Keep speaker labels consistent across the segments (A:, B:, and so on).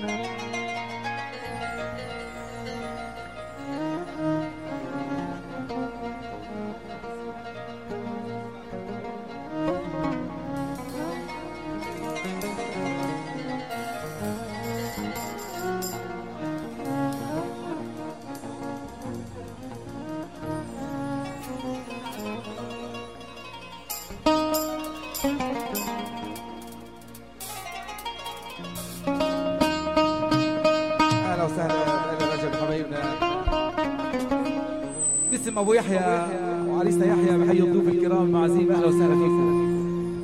A: اهلا وسهلا اهلا رجب حبايبنا. باسم ابو يحيى وعريسنا يحيى بحيي الضيوف الكرام المعازيم، اهلا وسهلا فيكم.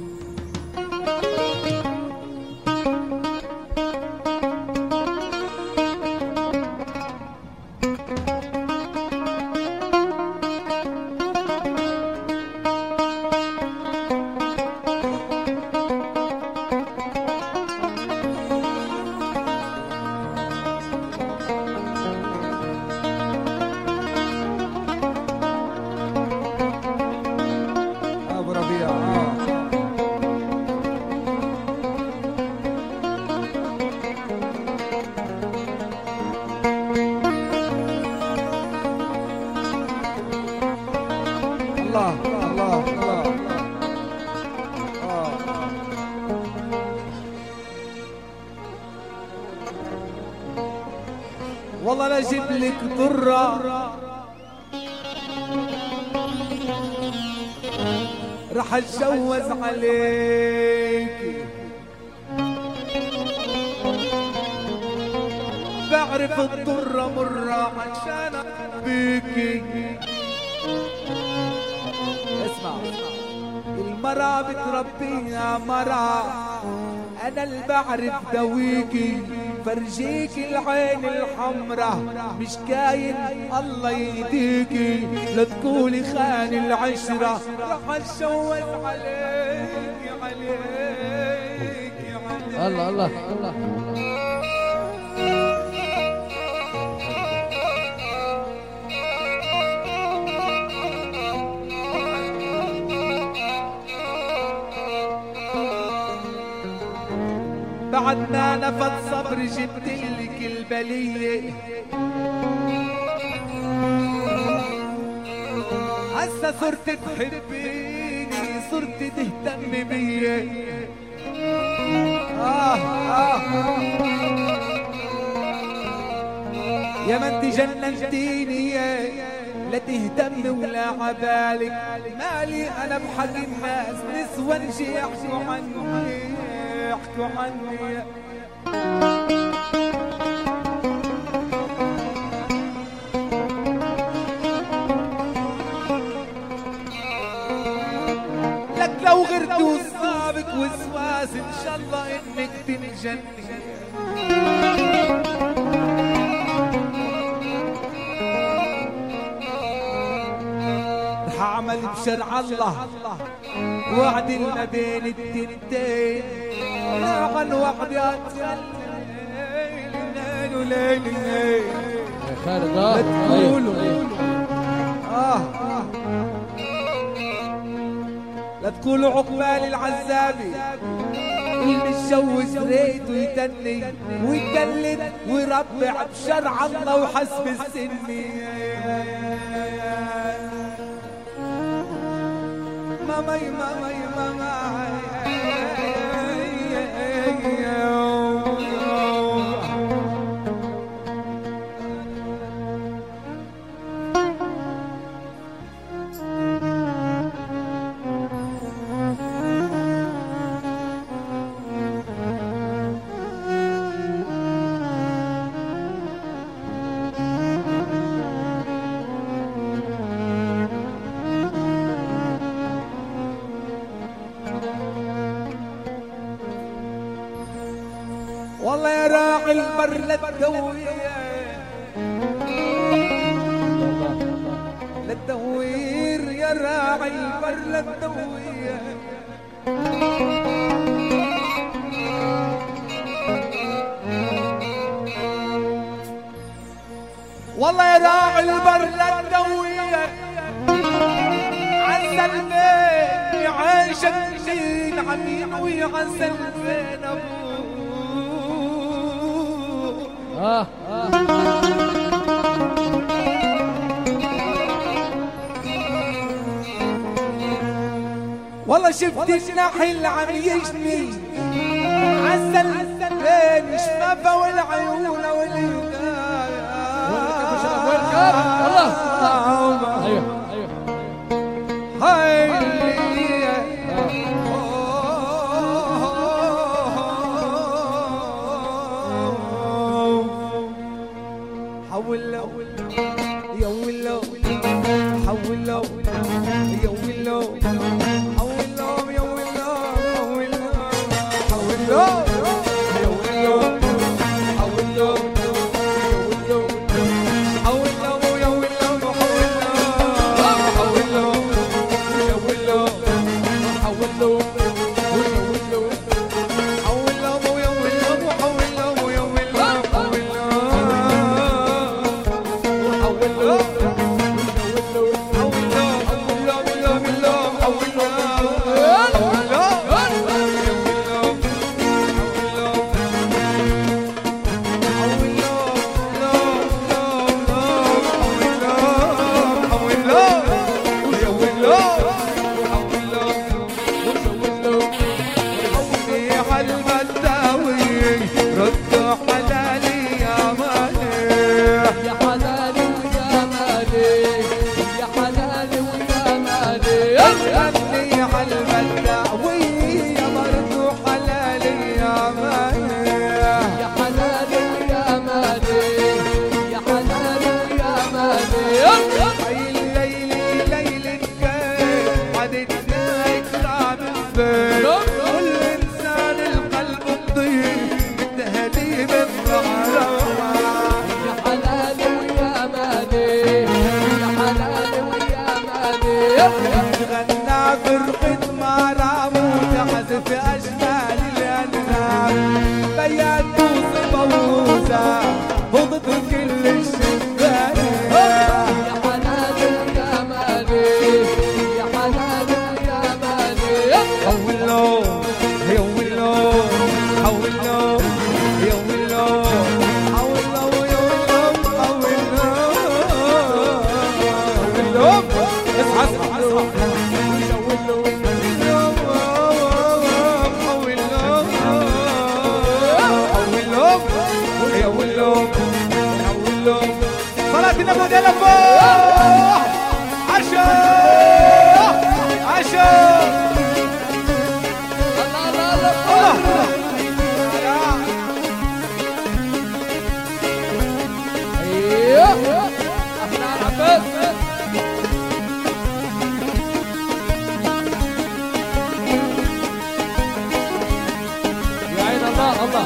A: والله لا اجيب لك ضرة رح اتجوز عليك، بعرف الضرة مرة عشان بيكي. اسمع، المرأة بتربيها مرأة، أنا اللي بعرف دويكي، فرجيك العين الحمراء مش كاين الله يهديكي، لا تقولي خان العشرة رح اتجوز عليك عليك عليك.
B: الله الله الله.
A: بعد ما نفد صبر جبتلك البلية، هسا صرت تحبيني صرت تهتم بيا. يا ما انت جننتيني لا تهتمي ولا عبالك، مالي انا بحق الناس نسوى نجي يحكوا عني يحكوا عني. لك لو غرت وصابك وسواس ان شاء الله انك تنجني. رح اعمل بشرع الله وعد ما بين التنتين، عن وحدي اتخلى ليل وليل
B: يا خالد
A: لا تقولوا لا تقولوا عقبال العزابي اللي متجوز ريته يتني ويقلد ويربع بشرع الله وحسب السني. ماما ماما ماما والله يا راعي البر للدوير يا راعي البر للدوير. والله يا راعي البر للدوير عسل بين يعيشك جين عمين ويعسل بين ابوك. والله شفت النحل عم يجني عسل بين شفافه والعيون والهدايا.
B: الله ايوه ايوه
A: هاي حول له يا ولو حول له يا ولو حول له يا ولو حول له حول له يا ولو حول له حول له يا ولو حول له يا ولو حول له فرقة مرام وتحذف أجمال الأنهار بيان توصف ووزع وضد كل الشباب.
B: يا حلال يا مالي يا حلال يا مالي
A: حولو يا ولو حولو يا ولو حولو يا ولو حولو حولو اصحى اصحى اصحى صلاتنا موديل فوق عشا عشا
B: ايوه احنا عباس يا عين الله الله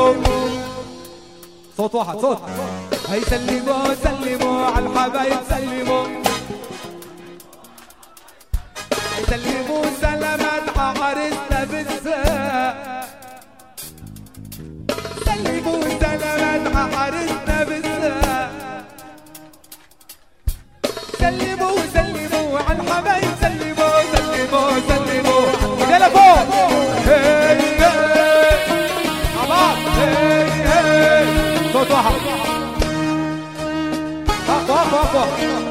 A: سلموا صوت واحد صوت. هي سلموا سلموا على الحبايب سلموا. هي سلموا سلامات عرسنا بالساق. سلموا سلامات عرسنا بالساق. سلموا سلموا على الحبايب سلموا سلموا سلموا. يلا فوق. هي عباد. هي صوت واحد. فوق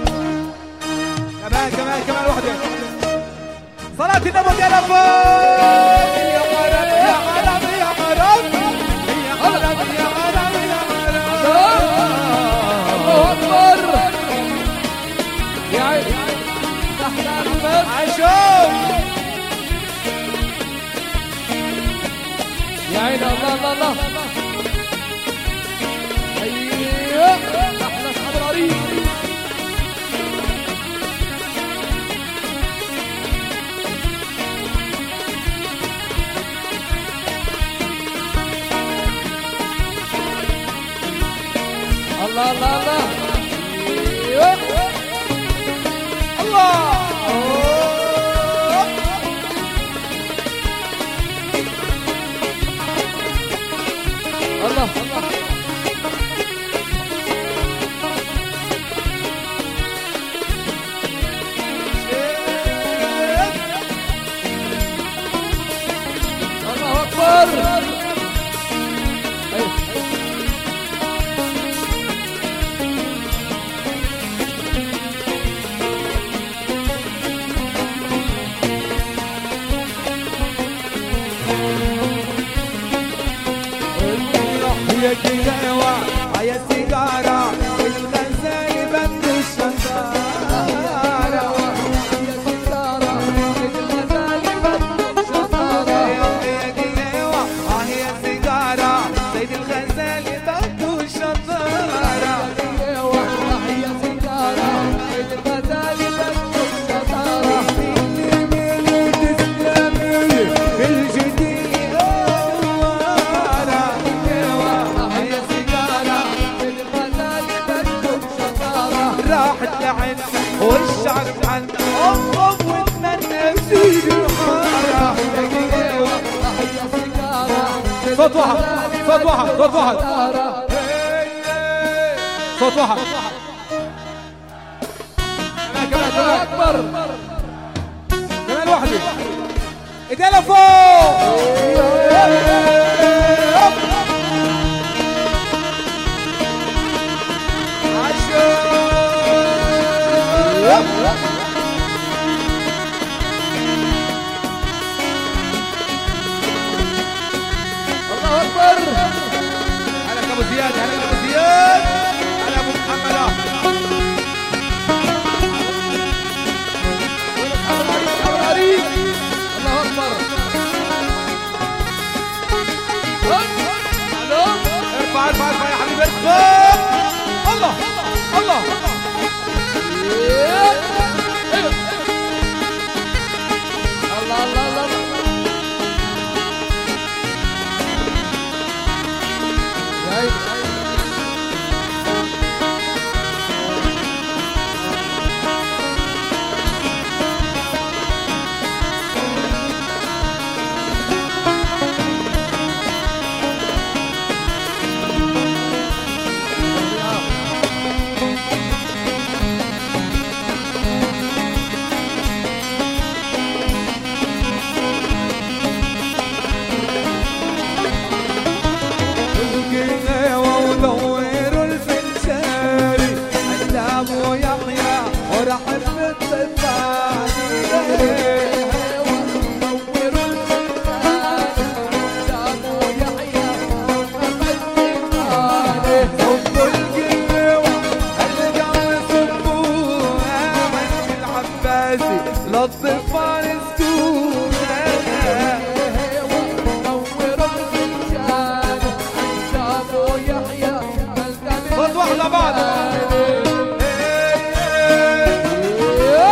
A: كمان واحدة. صلاة النبي يلا فوق. يا غرب يا غرب يا غرب يا غرب يا غرب يا غرب.
B: الله أكبر. يا عيني أحلى أحمد.
A: عشوف
B: يا عيني الله الله الله. أيوه أحلى أصحاب العريس. الله الله الله. أيوه
A: الله.
B: الله الله. الله أكبر.
A: يا كيلوا يا سيجارة الغزال بند الشطارة.
B: يا سيجارة الغزال بند الشطارة.
A: يا كيلوا يا سيجارة سيد الغزال بند الشطارة.
B: يا سيجارة سيد الغزال بند الشطارة.
A: تسلمي تسلمي بالجديد راحت لعن والشعب عن أطلب واتمنى بزيد الحارة. صوت واحد صوت واحد صوت واحد صوت واحد. كمان
B: أكبر.
A: كمان واحدة. ايدينا فوق.
B: الله أكبر.
A: هلا ابو زياد هلا ابو زياد هلا ابو محمد.
B: الله أكبر.
A: ارفع ارفع ارفع يا حبيبي ارفع. الله الله
B: الله الله الله.
A: ودوروا الفنجان عند ابو يحيى ورحب للطفال سكون صوت واحدة بعد.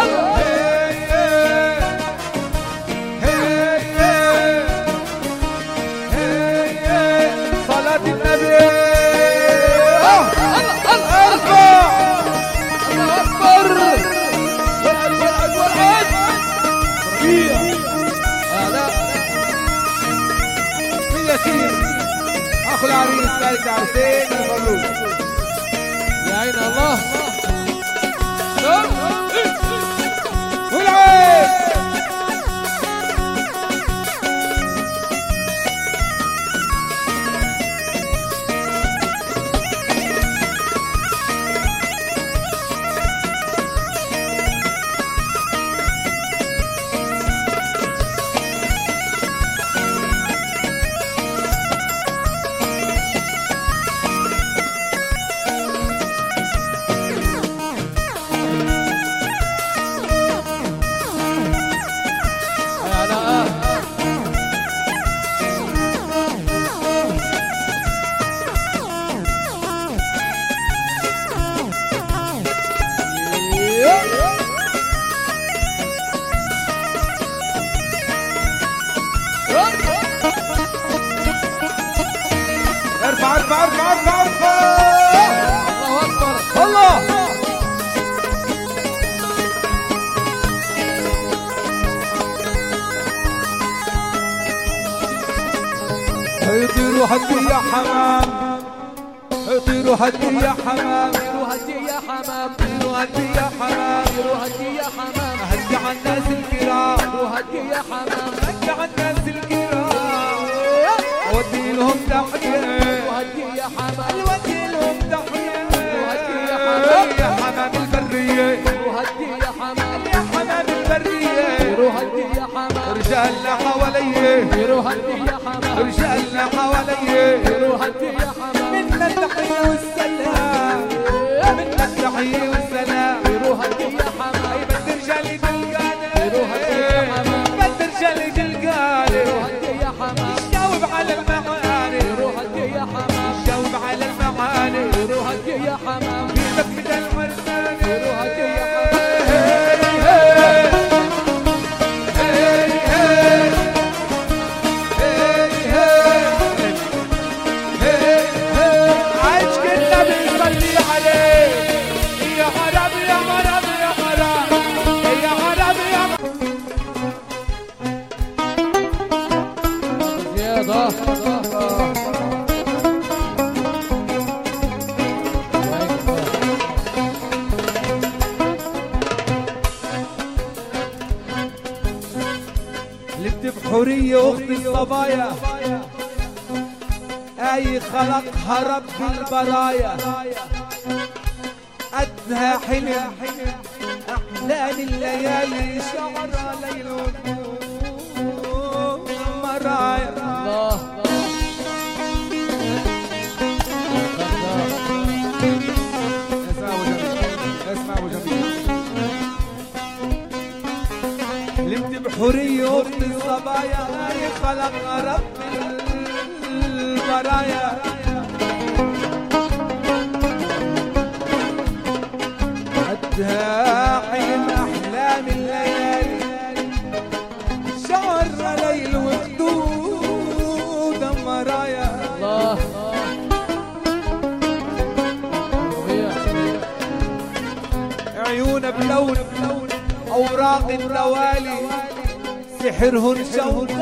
A: عارفين الثالث عارفين المبروك.
B: يا عين الله.
A: والعين ارفع ارفع ارفع ارفع ارفع.
B: الله اكبر.
A: الله يطيروا حدي يا حمام، يطيروا حدي يا حمام،
B: طيروا هدي يا حمام،
A: يطيروا حدي يا حمام،
B: طيروا هدي يا حمام،
A: هدي على الناس الكرام،
B: طيروا هدي يا حمام،
A: هدي على الناس الكرام، اودي لهم تحية،
B: وهدي يا حمام،
A: اودي لهم تحية،
B: وهدي يا حمام،
A: يا حمام البرية،
B: وهدي يا حمام،
A: يا حمام البرية،
B: طيروا هدي يا حمام،
A: رجالنا حواليه،
B: طيروا هدي يا حمام،
A: رجالنا حواليه،
B: طيروا هدي يا حمام،
A: منا التحية والسلام، منا التحية والسلام،
B: طيروا هدي يا حمام،
A: بد رجالي جلقانة،
B: طيروا هدي يا حمام،
A: بد رجالي جلقانة،
B: طيروا هدي يا حمام،
A: جاوب على المعاني،
B: طيروا هدي يا حمام،
A: جاوب على المعاني،
B: طيروا هدي يا حمام،
A: في مكبد المرساني،
B: طيروا هدي يا حمام،
A: عايش كنا بنصلي عليه يا غرام يا غرام يا غرام يا غرام يا
B: زيادة.
A: لبت بحورية أخت الصبايا أي خلقها رب البرايا قدها حلم أحلام الليالي شعرها ليل ونجوم مرايا
B: الله.
A: اسمع ابو جميل لمت بحورية أخت الصبايا أي خلقها رب البرايا قدها حلم أحلام الليالي شعر ليل وخدود مرايا
B: الله.
A: عيون بلون أوراق النوالي سحرهن شوقا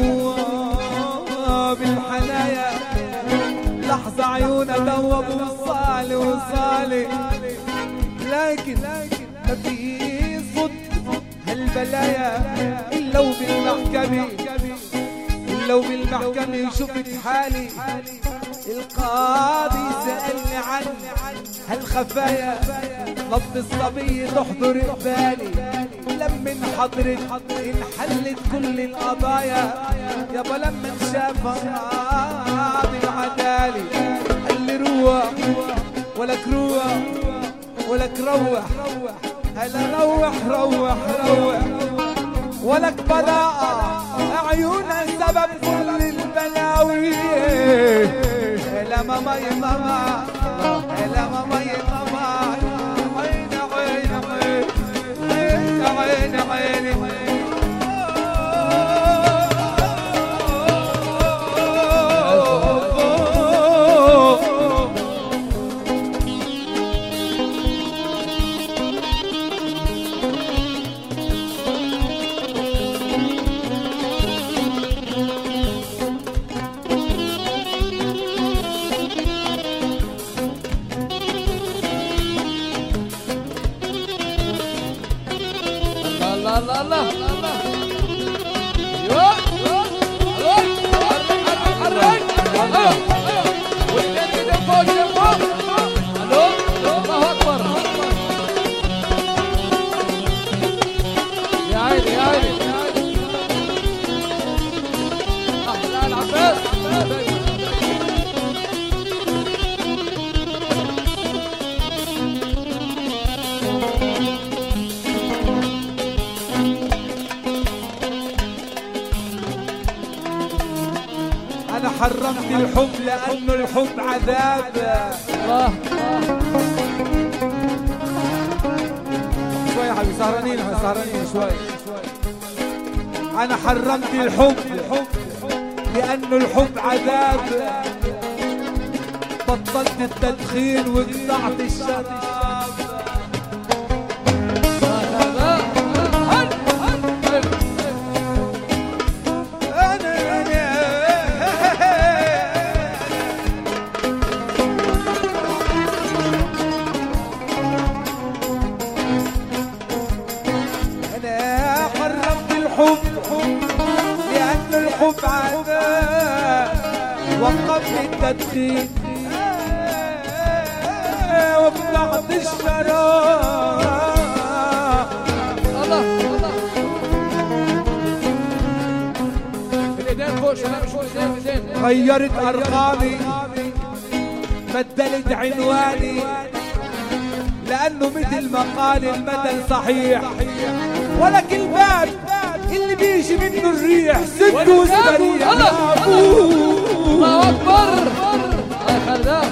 A: بالحنايا لحظة عيون دوب وصالي وصالي لكن ما في صد هالبلايا إلا وبالمحكمة إلا وبالمحكمة شفت حالي القاضي سألني عن هالخفايا نبض الصبي تحضر بالي لما انحضرت انحلت كل القضايا يابا لما انشاف قاضي العدالي قال لي روح ولك روح ولك روح هلا روح روح روح ولك براءة عيونها سبب كل البلاوي لا ماما يا ماما لا ماما يا ماما عين عين عين عين عين الحب لأنه الحب عذاب. شوي يا حبيبي سهرانين شوي. أنا حرمت الحب لأنه الحب عذاب. بطلت التدخين وقطعت الشراب. الحب عذاب. وقفت التدخين وقطعت الشراب.
B: الله الايدين فوق شباب شوي.
A: غيرت ارقامي بدلت عنواني لانه مثل ما قال المثل صحيح. ولكن الباب اللي بيجي منه الريح سد وسريع.
B: الله اكبر. خلاه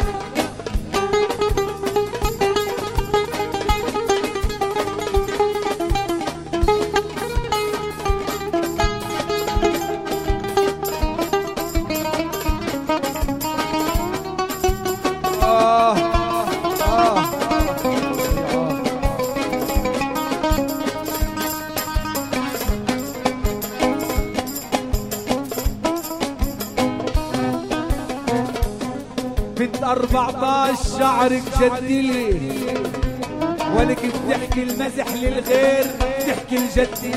A: بنت 14 شعرك جدلي ولك بتحكي المزح للغير بتحكي الجدي.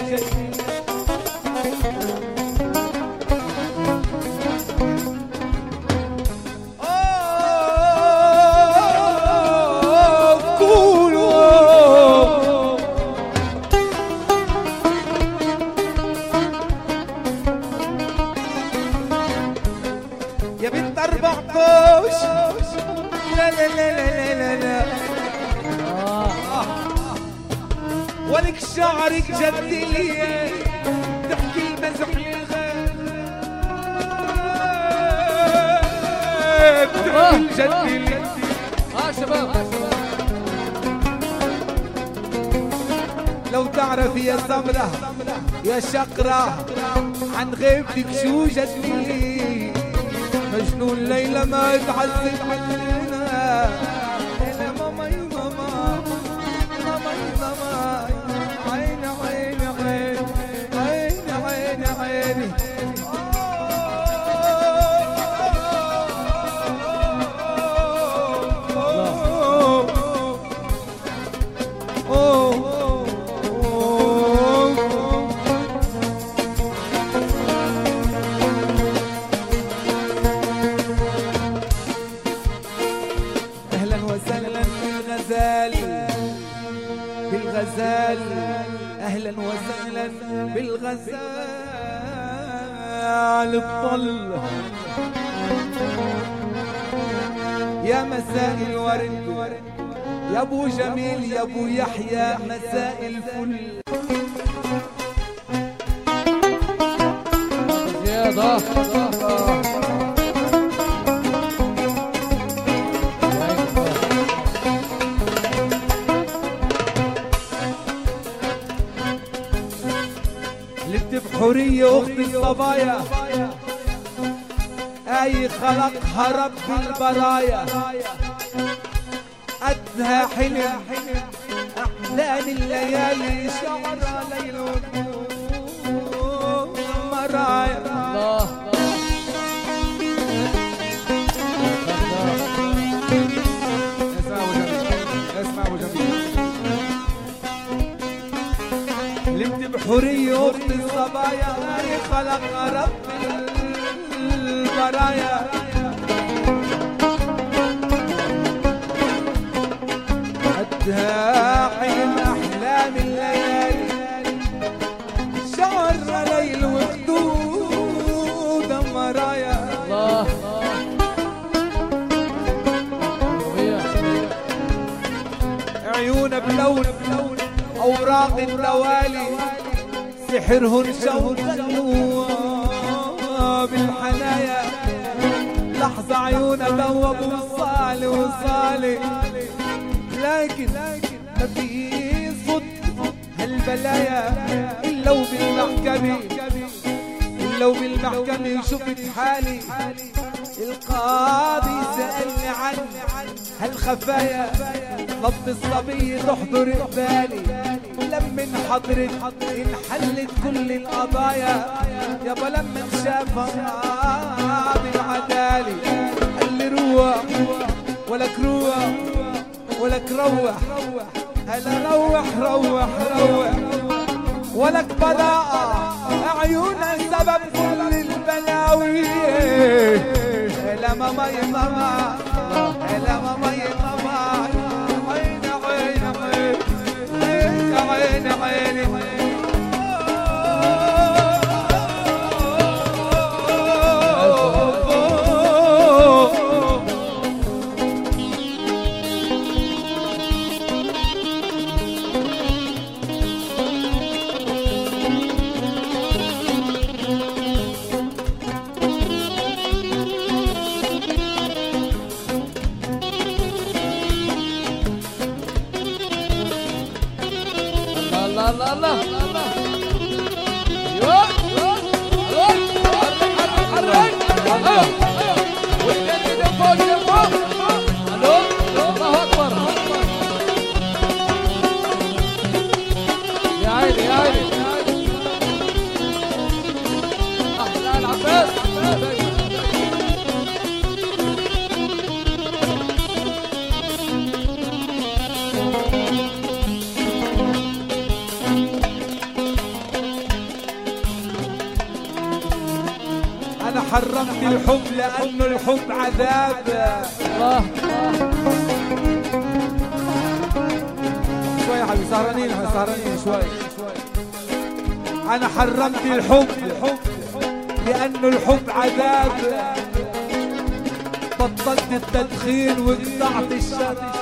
A: يا بنت 14 لا لا لا لا لا لا ولك شعرك جدلية تحكي المزح للغير تحكي الجدلية.
B: شباب
A: لو تعرف يا سمرة يا شقرة عن غيبتك شو جدلي. مجنون ليلى ما يتعذب مننا. ليلى ماما يا ماما ماما يا ماما عيني عيني عيني عيني عيني عيني. بالغزال أهلا وسهلا بالغزال الطل. يا مساء الورد يا ابو جميل يا ابو يحيى مساء الفل.
B: زيادة
A: بحورية أخت الصبايا أي خلقها رب البرايا. قدها حلم أحلام الليالي شعرها ليل مرايا. اسمع ابو جميل لمت بحورية أخت الصبايا أي خلقها رب البرايا. قدها حلم أحلام الليالي شعر ليل وخدود مرايا. الله عيون بلون أوراق الدوالي سحرهن شوق بالحنايا. لحظة عيونها دوب وصالي لكن ما في صد هالبلايا إلا وبالمحكمة شفت حالي القاضي سألني عن هالخفايا نبض الصبي تحضر قبالي لمن حضرت انحلت كل القضايا يابا لما شافها قاضي العدالي قال لي روح ولك روح هلا روح ولك بلاء عيونها سبب كل البلاوي هلا ماما يا ماما هلا ماما يا ماما عيني
B: الله
A: أنا حرمت الحب لأنه الحب عذاب. الله شوي يا حبيبي سهرانين شوي. أنا حرمت الحب لأنه الحب عذاب. بطلت التدخين وقطعت الشراب.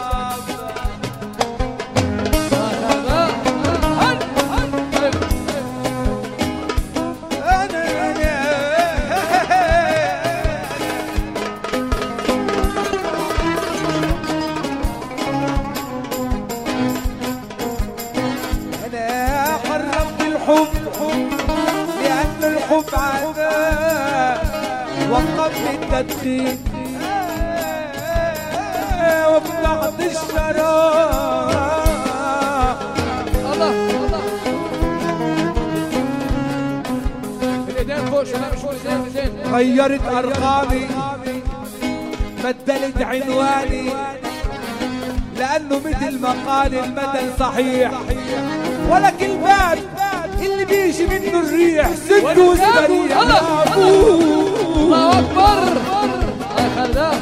A: لأن الحب عذاب. وقفت التدخين وقطعت الشراب.
B: الله الايدين فوق شباب شوي زين.
A: غيرت أرقامي بدلت عنواني لأنه مثل ما قال المثل صحيح. ولك الباب اللي بيجي منه الريح سد وسريع.
B: الله أكبر. خلاه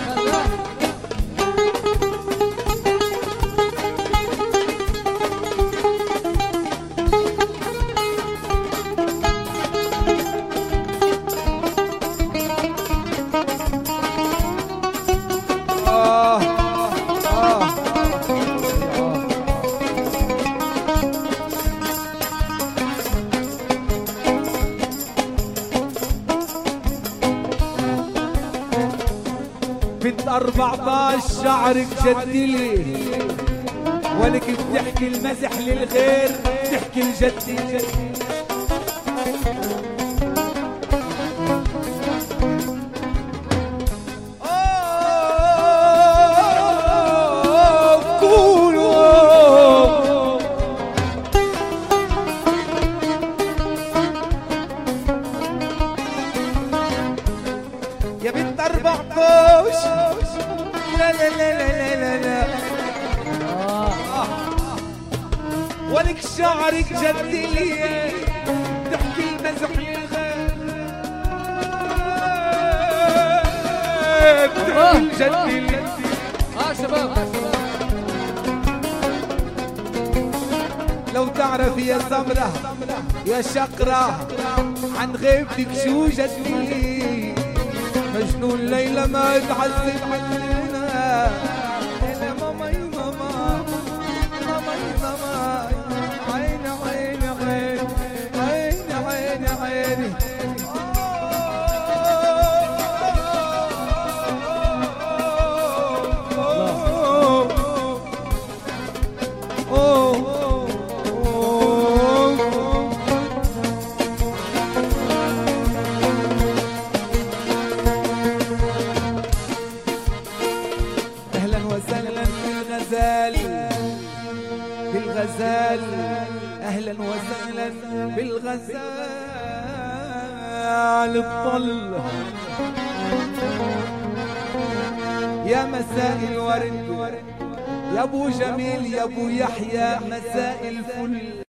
A: بنت 14 شعرك جدلي ولك بتحكي المزح للغير بتحكي الجدي. يا بنت 14 لا ولك شعرك جدلي تحكي المزح للغير بتحكي الجدلي.
B: شباب
A: لو تعرف يا سمرة يا شقرة عن غيبتك شو جدلي. مجنون ليلى ما يتعذب مننا. يا ماما يا ماما ماما يا ماما عيني عيني عيني عيني عيني عيني. الغزال اهلا وسهلا بالغزال الطل يا مساء الورد يا ابو جميل يا ابو يحيى مساء الفل